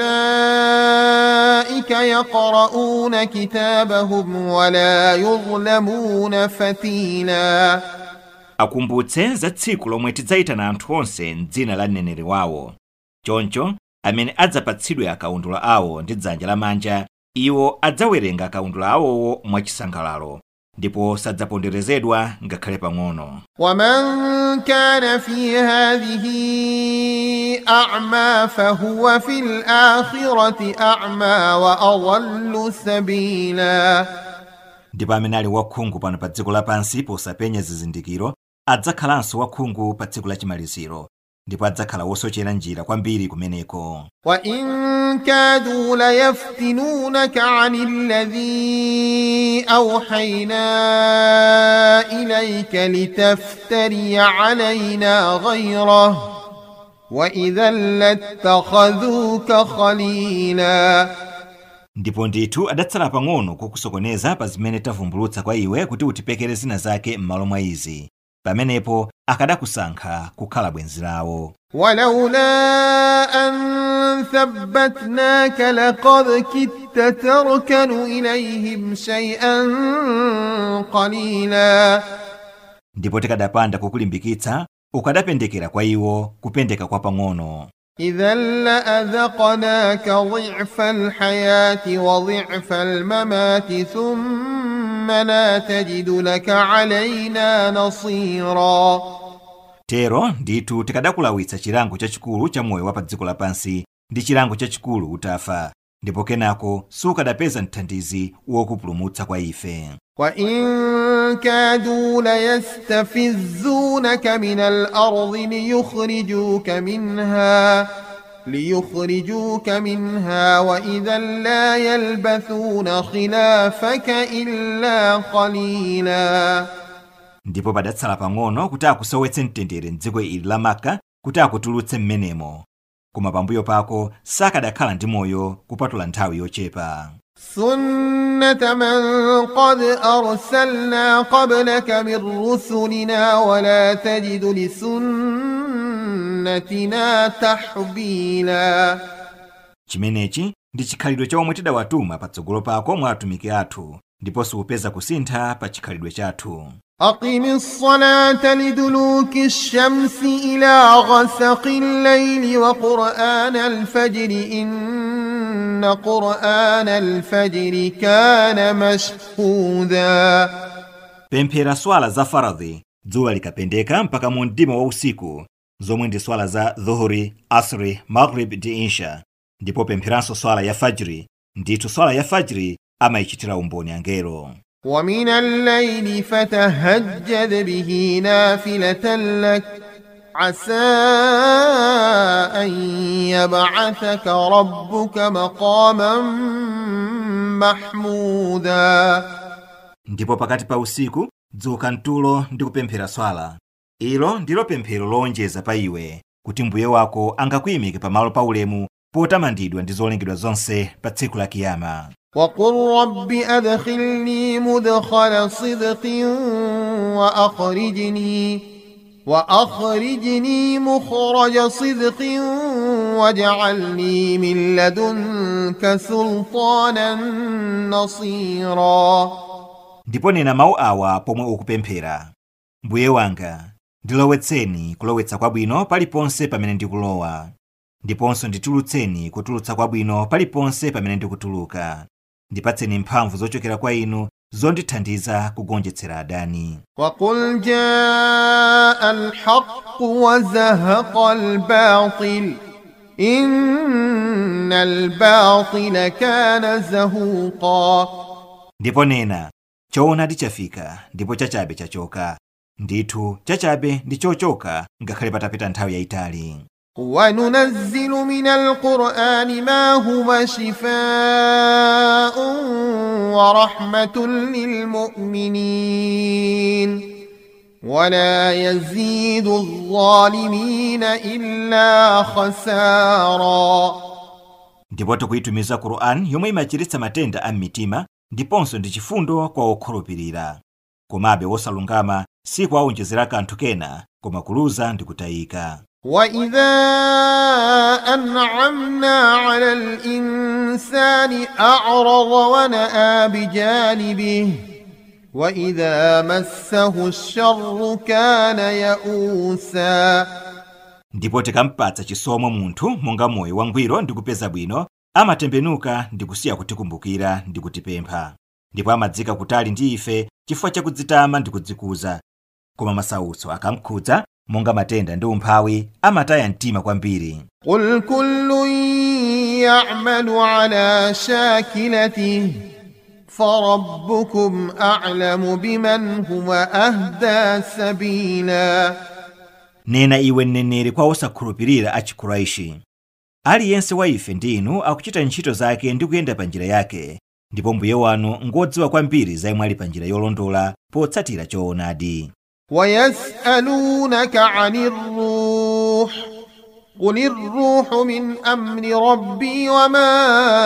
S1: فأولئك يقرؤون كتابهم ولا يظلمون فتيلا.
S2: Akumbutse za tsiku lomwe tidzayitana anthu onse m'dzina la mneneri wawo. Choncho amene adzapatsidwe akaundula awo ndi dzanja lamanja, iwo adzawerenga akaundula awowo mwachisangalalo, ndipo sadzaponderezedwa ngakhale pang'ono.
S1: وَمَنْ كَانَ فِي هَذِهِ أَعْمَى فَهُوَ فِي الْآخِرَةِ أَعْمَى وَأَضَلُّ سَبِيلًا.
S2: Ndipo amene ali wakhungu pano pa dziko lapansi posapenya zizindikiro, adzakhalanso wakhungu pa tsiku lachimaliziro, ndipo adzakhala wosochera njira kwambiri kumeneko.
S1: وَإِن كَادُوا لَيَفْتِنُونَكَ عَنِ الَّذِي أَوْحَيْنَا إِلَيْكَ لِتَفْتَرِيَ عَلَيْنَا غَيْرَهُ وَإِذًا لَاتَّخَذُوكَ خَلِيلًا.
S2: Ndipo ndithu adatsala pang'ono kukusokoneza pa zimene tavumbulutsa kwa iwe kuti utipekere zina zake m'malo mwa izi. Pamenepo akadakusankha kukhala bwenzi lawo.
S1: وَلَوْلَا أَن ثَبَّتْنَاكَ لَقَدْ كِدتَّ تَرْكَنُ إِلَيْهِمْ شَيْئًا قَلِيلًا.
S2: Ndipo tikadapanda kukulimbikitsa, ukadapendekera kwa iwo kupendeka kwa pang'ono.
S1: إِذًا لَأَذَقْنَاكَ ضِعْفَ الْحَيَاةِ وَضِعْفَ الْمَمَاتِ ثُمَّ لَا تَجِدُ لَكَ عَلَيْنَا نَصِيرًا.
S2: Tero ndithu tikadakulawitsa chilango chachikulu cha moyo wa pa dziko lapansi ndi chilango chachikulu utafa, ndipo kenako sukadapeza mthandizi wokupulumutsa kwa ife.
S1: وَإِن كَادُوا لَيَسْتَفِزُّونَكَ مِنَ الْأَرْضِ لِيُخْرِجُوكَ مِنْهَا لِيُخْرِجُوكَ مِنْهَا وَإِذًا لَّا يَلْبَثُونَ خِلَافَكَ إِلَّا قَلِيلًا.
S2: Ndipo padatsala pang'ono kuti akusowetse mtendere m'dziko ili la Maka, kuti akutulutse m'menemo, koma pambuyo pako sakadakhala ndi moyo kupatula nthawi yochepa.
S1: سُنَّةَ مَنْ قَدْ أَرْسَلْنَا قَبْلَكَ مِنْ رُسُلِنَا وَلَا تَجِدُ لِسُنَّتِنَا تَحْوِيلًا.
S2: Chimenechi ndi chikhalidwe cha omwe tidawatuma patsogolo pako mwa atumiki athu, ndipo supeza kusintha pa chikhalidwe chathu.
S1: أقم الصلاة لدلوك الشمس إلى غسق الليل وقرآن الفجر إن قرآن الفجر كان مشهودا.
S2: Pemphera swala za faradhi dzuwa likapendeka mpaka mu mdima wa usiku, zomwe ndi swala za dhuhuri, asri, maghrib ndi isha. Ndipo pempheranso swala ya fajri, ndithu swala ya fajri amayichitira umboni angelo.
S1: ومن الليل فتهجد به نافلة لك عسى أن يبعثك ربك مقاما محمودا.
S2: Ndipo pakati pa usiku dzuka mtulo ndi kupemphera swala. Ilo ndilo pemphero lowonjeza pa iwe kuti mbuye wako angakuyimike pamalo pa ulemu potamandidwa ndi zolengedwa zonse pa tsiku la kiyama.
S1: وَقُلْ رَبِّ أَدْخِلْنِي مُدْخَلَ صِدْقٍ وَأَخْرِجْنِي وَأَخْرِجْنِي مُخْرَجَ صِدْقٍ وَاجْعَلْنِي مِن لَّدُنكَ سُلْطَانًا نَّصِيرًا. Ndipo
S2: nena mawu awa pomwe ukupemphera: Mbuye wanga, ndilowetseni kulowetsa kwabwino paliponse pamene ndikulowa, ndiponso nditulutseni kutulutsa kwabwino paliponse pamene ndikutuluka. Ndipatseni mphamvu zochokera kwa inu zondithandiza kugonjetsera adani.
S1: وقل جاء الحق وزهق الباطل إن الباطل كان زهوقا.
S2: Ndipo nena, choonadi chafika ndipo chachabe chachoka, ndithu chachabe ndi chochoka ngakhale patapita nthawi yayitali.
S1: وننزل من القرآن ما هو شفاء ورحمة للمؤمنين ولا يزيد الظالمين إلا خسارا.
S2: Ndipo tikuyitumiza Qur'an yomwe imachiritsa matenda a mitima ndiponso ndi chifundo kwa okhulupirira. Komabe wosalungama si kuwawonjezera kanthu kena koma kuluza ndi kutayika.
S1: وإذا أنعمنا على الإنسان أعرض ونأى بجانبه وإذا مسه الشر كان يئوسا.
S2: Ndipo tikampatsa chisomo munthu monga moyo wangwiro ndi kupeza bwino, amatembenuka ndi kusiya kutikumbukira ndi kutipempha. Ndipo amadzika kutali ndi ife chifukwa chakudzitama ndi kudzikuza. Koma masautso akamkhudza monga matenda ndi umphawi amataya mtima kwambiri.
S1: قل كل يعمل على شاكلته فربكم أعلم بمن هو أهدى سبيلا.
S2: Nena iwe mneneri kwa osakhulupirira achikuraishi, aliyense wa ife ndinu akuchita ntchito zake ndi kuyenda pa njira yake, ndipo mbuye wanu ngodziwa kwambiri za imwe ali pa njira yolondola potsatira choonadi.
S1: ويسألونك عن الروح قل الروح من أمر ربي وما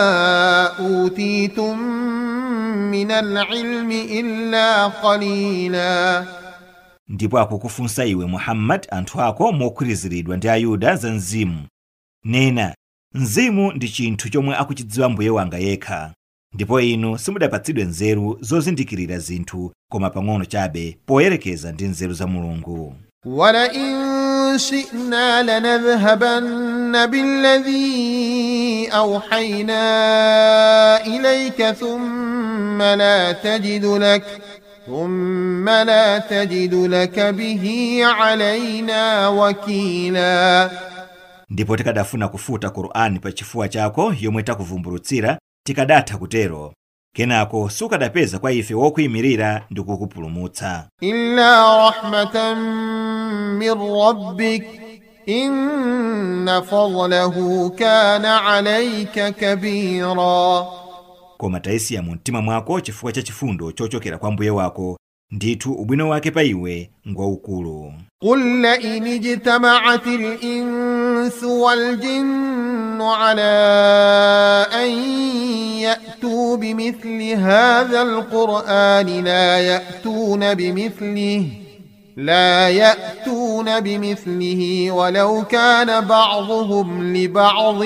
S1: أوتيتم من العلم إلا قليلا.
S2: Ndipo akukufunsa iwe Muhammad anthu ako mokhulupiriridwa ndi Ayuda za mzimu. Nena, mzimu ndi chinthu chomwe akuchidziwa mbuye wanga yekha, ndipo inu simudapatsidwe nzeru zozindikirira zinthu koma pang'ono chabe poyerekeza ndi nzeru za Mulungu.
S1: وَلَئِن شِئْنَا لَنَذْهَبَنَّ بِالَّذِي أَوْحَيْنَا إِلَيْكَ ثُمَّ لَا تَجِدُ لَكَ ثُمَّ لَا تَجِدُ لَكَ بِهِ عَلَيْنَا وَكِيلًا.
S2: Ndipo tikadafuna kufuta Qur'ani pa chifuwa chako yomwe takuvumbulutsira, tikadatha kutero, kenako sukadapeza kwa ife wokuyimirira ndi kukupulumutsa.
S1: إِلَّا رَحْمَةً مِّن رَّبِّكَ إِنَّ فَضْلَهُ كَانَ عَلَيْكَ كَبِيرًا.
S2: Koma taisiya mu mtima mwako chifukwa cha chifundo chochokera kwa mbuye wako, ndithu ubwino wake pa iwe ngwaukulu.
S1: قُل لَّئِنِ اجْتَمَعَتِ الْإِنسُ وَالْجِنُّ عَلَىٰ أَن يَأْتُوا بِمِثْلِ هَٰذَا الْقُرْآنِ لَا يَأْتُونَ بِمِثْلِهِ لا يأتون بمثله ولو كان بعضهم لبعض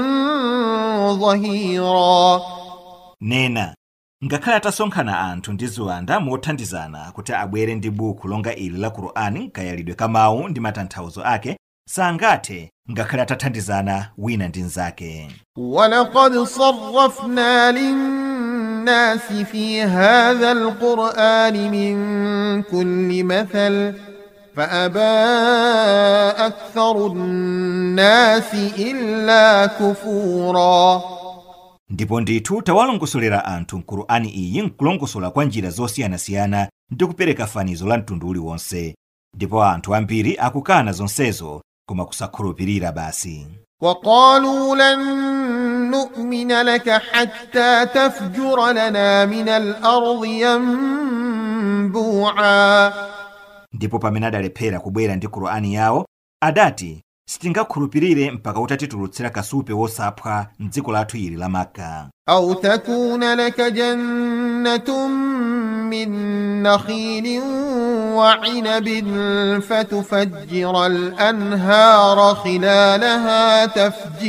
S1: ظهيرا.
S2: Nena, ngakhala tasonkhana anthu ndi ziwanda mothandizana kuti abwere ndi buku longa ili la Qur'ani kayalidwe kamawu ndi matanthauzo ake, sangathe ngakhala tathandizana wina ndi nzake.
S1: وَلَقَدْ صَرَّفْنَا لِلنَّاسِ فِي هَذَا الْقُرْآنِ مِنْ كُلِّ مَثَلٍ فَأَبَى أَكْثَرُ النَّاسِ إِلَّا كُفُورًا.
S2: Ndipo ndithu tawalongosolera anthu Qur'ani iyi nkulongosola kwa njira zosiyanasiyana ndi kupereka fanizo la mtundu uliwonse, ndipo anthu ambiri akukana zonsezo koma kusakhulupirira basi.
S1: وَقَالُوا لَن نُّؤْمِنَ لَكَ حَتَّى تَفْجُرَ لَنَا مِنَ الْأَرْضِ يَنبُوعًا.
S2: Ndipo pamene adalephera kubwera ndi Qur'ani yawo, adati sitingakhulupirire mpaka utatitulutsira kasupe wosaphwa m'dziko lathu ili la Makka.
S1: أَوْ تَكُونَ لَكَ جَنَّةٌ مِّن نَّخِيلٍ وَعِنَبٍ فَتُفَجِّرَ الْأَنْهَارَ خِلَالَهَا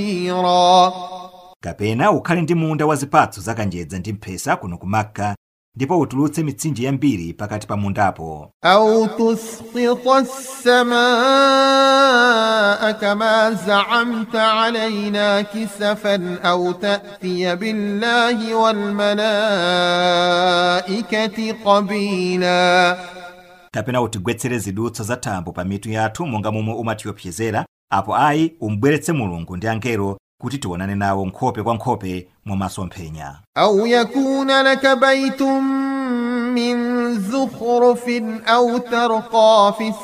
S1: تَفْجِيرًا.
S2: Kapena ukhale ndi munda wa zipatso zakanjedza ndi mphesa kuno ku Makka, ndipo utulutse mitsinje yambiri pakati pa mundapo.
S1: أو تسقط السماء كما زعمت علينا كسفا أو تأتي بالله والملائكة قبيلا.
S2: kapena utigwetsere zidutso za thambo pa mitu yathu monga momwe umatiyopsezera, apo ayi umbweretse Mulungu ndi angelo kuti tionane nawo nkhope kwa nkhope mwa masomphenya.
S1: أو يكون لك بيت من زخرف أو ترقى في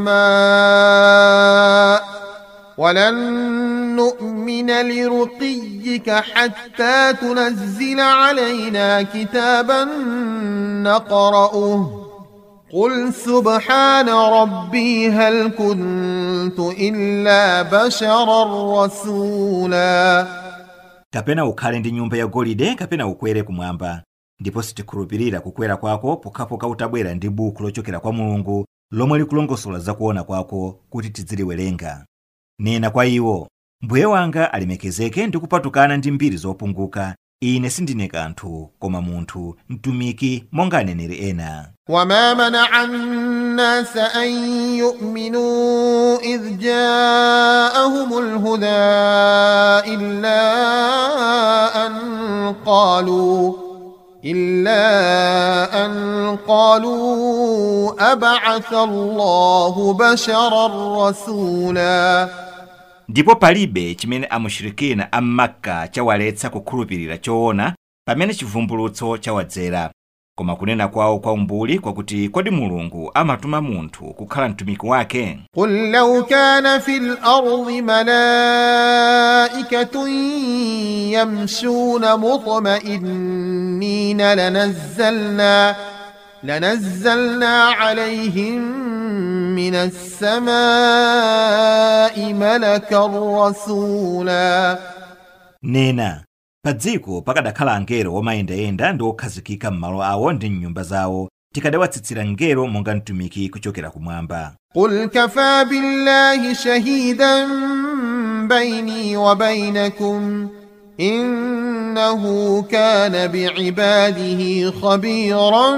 S1: السماء ولن نؤمن لرقيك حتى تنزل علينا كتابا نقرأه قل سبحان ربي هل كنت إلا بشرا رسولا.
S2: kapena ukhale ndi nyumba ya golide kapena ukwere kumwamba, ndipo sitikhulupirira kukwera kwako pokhapokha utabwera ndi buku lochokera kwa Mulungu lomwe likulongosola zakuona kwako kuti tidziliwerenga. Nena kwa iwo, mbuye wanga alemekezeke ndi kupatukana ndi mbiri zopunguka, ine sindine kanthu koma munthu mtumiki monga aneneri ena.
S1: وما منع الناس أن يؤمنوا إذ جاءهم الهدى إلا أن قالوا إلا أن قالوا أبعث الله بشرا رسولا.
S2: Ndipo palibe chimene amushirikina a Makka chawaletsa kukhulupirira choona pamene chivumbulutso chawadzera, koma kunena kwawo kwa umbuli kwakuti kodi Mulungu amatuma munthu kukhala mtumiki wake.
S1: قل لو كان في الأرض ملائكة يمشون مطمئنين لنزلنا لنزلنا عليهم من السماء ملكا رسولا.
S2: Nena, padziko pakadakhala angelo womayendayenda ndi okhazikika m'malo awo ndi nyumba zawo, tikadawatsitsira ngelo monga mtumiki kuchokera kumwamba.
S1: قل كفى بالله شهيدا بيني وبينكم إنه كان بعباده خبيرا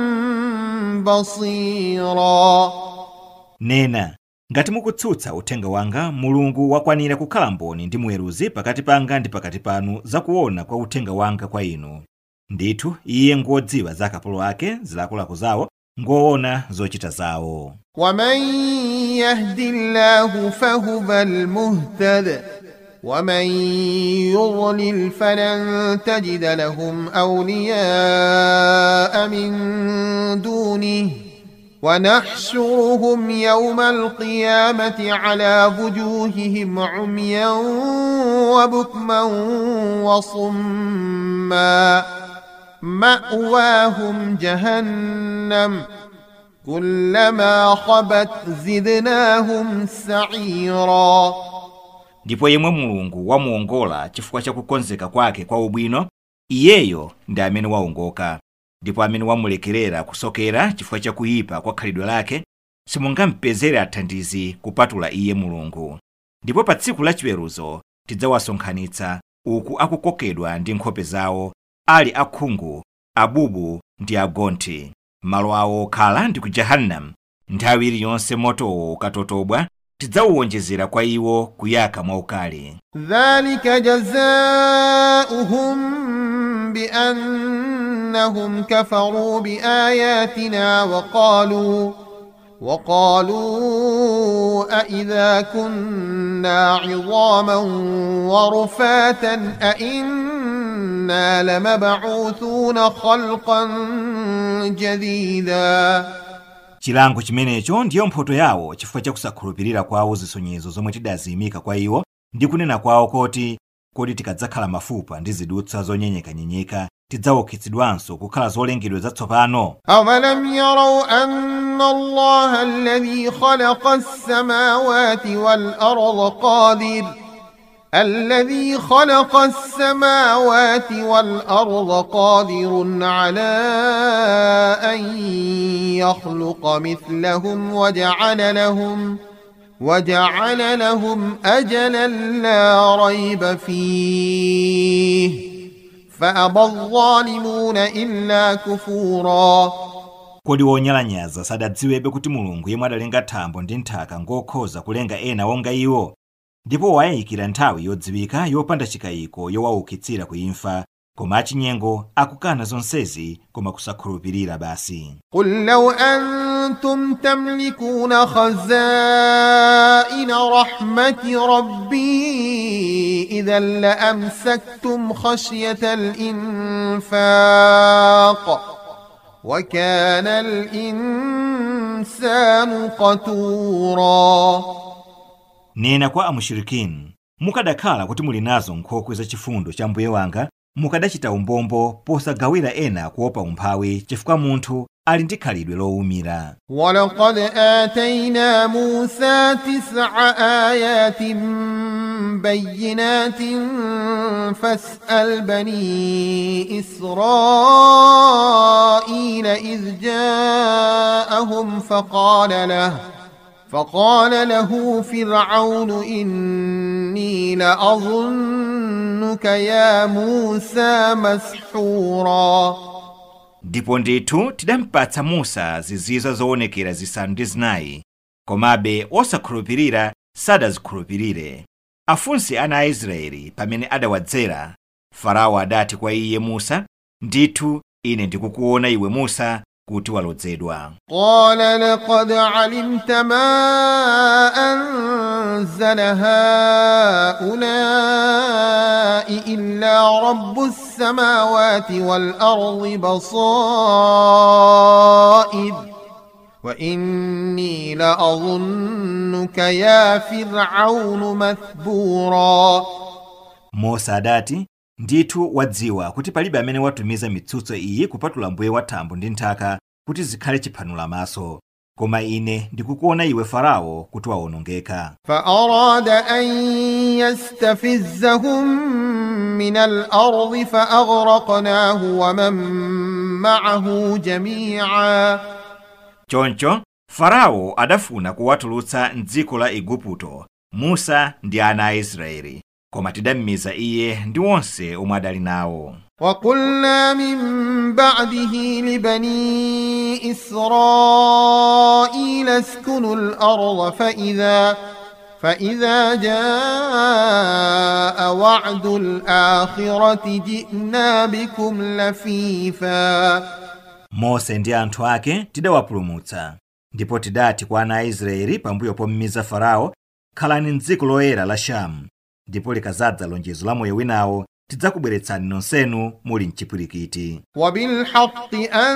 S1: بصيرا.
S2: Nena, ngati mukutsutsa uthenga wanga, Mulungu wakwanira kukhala mboni ndi mweruzi pakati panga ndi pakati panu zakuona kwa uthenga wanga kwa inu. Ndithu iye ngodziwa za akapolo ake, zilakolako zawo, ngoona zochita zawo.
S1: ومن يهد الله فهو المهتد ومن يضلل فلن تجد لهم أولياء من دونه ونحشرهم يوم القيامة على وجوههم عميا وبكما وصما مأواهم جهنم كلما خبت زدناهم سعيرا.
S2: Ndipo yemwe Mulungu wamuongola chifukwa cha kukonzeka kwake kwa ubwino, iyeyo ndi amene waongoka. Ndipo amene wamulekerera kusokera chifukwa cha kuyipa kwa khalidwe lake, simungampezere athandizi kupatula iye Mulungu. Ndipo pa tsiku la chiweruzo tidzawasonkhanitsa uku akukokedwa ndi nkhope zawo, ali akhungu, abubu ndi agonthi. Malo awo okhala ndi ku Jahannam, nthawi iliyonse motowo ukatotobwa tidzawuwonjezera kwa iwo kuyaka mwaukali.
S1: Dhalika jazaa'uhum biannahum kafaru biayatina wa qalu wa qalu a idha kunna 'idhaman wa rufatan a inna lamab'uthuna khalqan jadida.
S2: Chilango chimenecho ndiyo mphoto yawo chifukwa cha kusakhulupirira kwawo zisonyezo zomwe tidaziyimika kwa iwo, ndi kunena kwawo koti kodi tikadzakhala mafupa ndi zidutsa zonyenyeka-nyenyeka tidzaukitsidwanso kukhala zolengedwa zatsopano.
S1: Awalam yaraw anna Allaha alladhi khalaqa as-samawati wal arda qadir الذي خلق السماوات والأرض قادر على أن يخلق مثلهم وجعل لهم وجعل لهم أجلا لا ريب فيه فأبى الظالمون إلا كفورا.
S2: Kodi wonyalanyaza sadadziwebe kuti Mulungu yemwe adalenga thambo ndi nthaka ngokhoza kulenga ena wonga iwo, ndipo wayikira nthawi yodziwika yopanda chikayiko yowaukitsira kuimfa, koma achinyengo akukana zonsezi koma kusakhulupirira basi.
S1: قل لو أنتم تملكون خزائن رحمة ربي إذا لأمسكتم خشية الإنفاق وكان الإنسان قتورا.
S2: Nena kwa amushirikini, mukadakhala kuti muli nazo nkhokwe za chifundo cha mbuye wanga, mukadachita umbombo posagawira ena kuopa umphawi chifukwa munthu ali ndi khalidwe lowumira.
S1: وَلَقَدْ آتَيْنَا مُوسَى تِسْعَ آيَاتٍ بَيِّنَاتٍ فَاسْأَلْ بَنِي إِسْرَائِيلَ إِذْ جَاءَهُمْ فَقَالَ لَهُ فقال له فرعون إني لأظنك يا موسى مسحورا.
S2: Ndipo ndithu tidampatsa Musa zizizo zoonekera zisanu ndi zinayi, komabe osakhulupirira sadazikhulupirire. Afunsi ana a Israeli pamene adawadzera, Farao adati kwa iye Musa, ndithu ine ndikukuona iwe Musa kuti walodzedwa.
S1: Qala laqad alimta ma anzala haulai illa rabbus samawati wal ardi basair wa inni la adhunnuka ya fir'aun mathbura.
S2: Musa adati, ndithu wadziwa kuti palibe amene watumiza mitsutso iyi kupatula mbuye wa thambo ndi nthaka kuti zikhale chiphanula maso, koma ine ndikukuona iwe Farao kuti wawonongeka.
S1: Fa arada an yastafizzahum min al-ardi fa aghraqnahu wa man ma'ahu jami'a.
S2: Choncho Farao adafuna kuwatulutsa m'dziko la Igupto Musa ndi ana a Israeli, koma tidammiza iye ndi wonse omwe adali nawo.
S1: وَقُلْنَا مِنْ بَعْدِهِ لِبَنِي إِسْرَائِيلَ اسْكُنُوا الْأَرْضَ فَإِذَا فَإِذَا جَاءَ وَعْدُ الْآخِرَةِ جِئْنَا بِكُمْ لَفِيفًا.
S2: Mose ndi anthu ake tidawapulumutsa, ndipo tidati kwa ana a Israeli pambuyo pommiza Farao, khalani m'dziko loyera la Shamu, ndipo likazadza lonjezo la moyo winawo tidzakubweretsani nonsenu muli mchipwirikiti.
S1: وَبِالْحَقِّ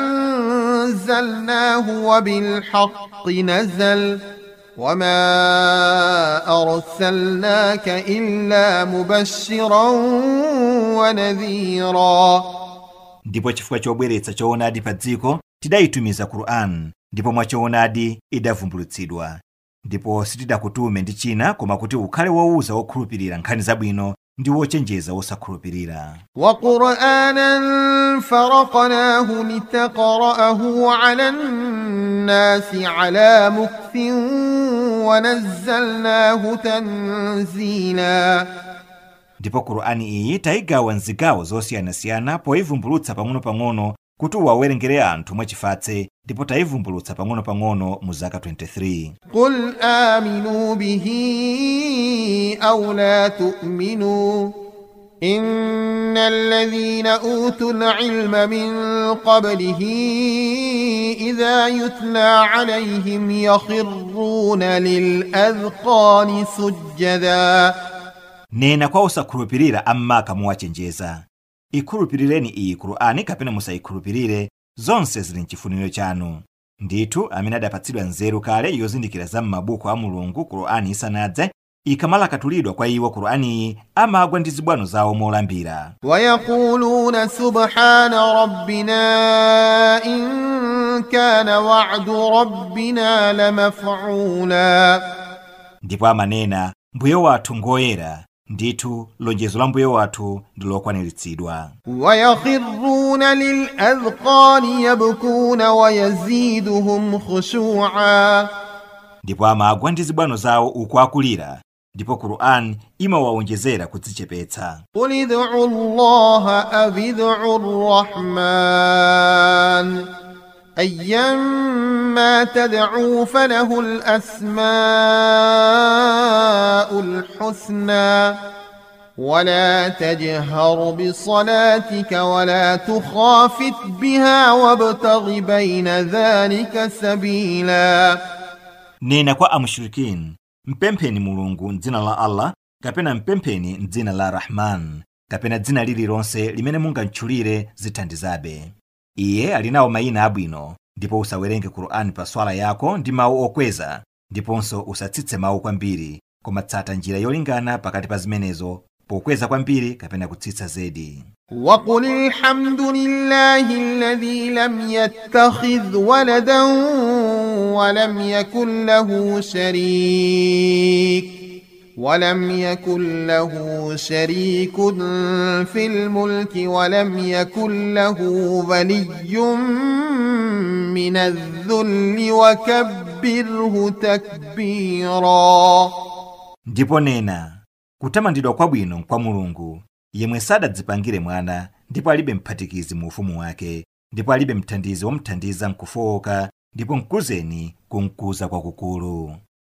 S1: أَنزَلْنَاهُ وَبِالْحَقِّ نَزَلَ وَمَا أَرْسَلْنَاكَ إِلَّا مُبَشِّرًا وَنَذِيرًا.
S2: Ndipo chifukwa chobweretsa choonadi pa dziko tidayitumiza Qur'an, ndipo mwachoonadi idavumbulutsidwa. Ndipo sitidakutume ndi china koma kuti ukhale wowuza wokhulupirira nkhani zabwino ndi wochenjeza wosakhulupirira.
S1: Wa Qur'anan faraqnahu litaqra'ahu 'ala an-nasi 'ala mukthin wa nazzalnahu tanzila. Ndipo
S2: Qur'ani iyi taigawa nzigawo zosiyanasiyana poivumbulutsa pang'ono-pang'ono kuti uwawerengere anthu mwachifatse, ndipo taivumbulutsa pang'ono-pang'ono mu zaka twenty-three.
S1: Qul aminu bihi aw la tu'minu innal ladhina utul ilma min qablihi idha yutla alayhim yakhruna lil adhqani sujjada.
S2: Nena kwa osakhulupirira amaka muwachenjeza. Ikhulupirireni iyi Qur'ani kapena musaikhulupirire, zonse zili mchifuniro chanu. Ndithu amene adapatsidwa nzeru kale yozindikira za m'mabuku a Mulungu Qur'ani isanadze, ikamala katulidwa kwa iwo Qur'ani amagwa ndi zibwano zawo molambira.
S1: Wa yaquluna subhana rabbina in kana wa'du rabbina lamaf'ula. Ndipo
S2: amanena, mbuye wathu ngoyera, ndithu lonjezo la mbuye wathu ndilokwaniritsidwa.
S1: Wa yakhiruna lil adhqani yabkuna wa yaziduhum khushu'a.
S2: Ndipo amagwa ndi zibwano zawo ukwakulira, ndipo Qur'an imawawonjezera kudzichepetsa.
S1: قل ادعوا الله أو ادعوا الرحمن أيما تدعوا فله الأسماء الحسنى ولا تجهر بصلاتك ولا تخافت بها وابتغ بين ذلك سبيلا.
S2: Nena kwa amushrikin, mpempheni Mulungu m'dzina la Allah, kapena mpempheni m'dzina la Rahman, kapena dzina lililonse limene mungatchulire zithandizabe. Iye ali nawo mayina abwino, ndipo usawerenge Qur'an pa swala yako ndi mawu okweza, ndiponso usatsitse mawu kwambiri, koma tsata njira yolingana pakati pa zimenezo, pokweza kwambiri kapena kutsitsa zedi.
S1: وقل الحمد لله الذي لم يتخذ ولدا ولم يكن له شريك ولم يكن له شريك في الملك ولم يكن له ولي من الذل وكبره تكبيرا.
S2: Ndipo nena, kutamandidwa kwabwino kwa Mulungu, yemwe sadadzipangire mwana, ndipo alibe mphatikizi mu ufumu wake, ndipo alibe mthandizi womthandiza mkufowoka, ndipo mkuzeni kumkuza kwakukulu.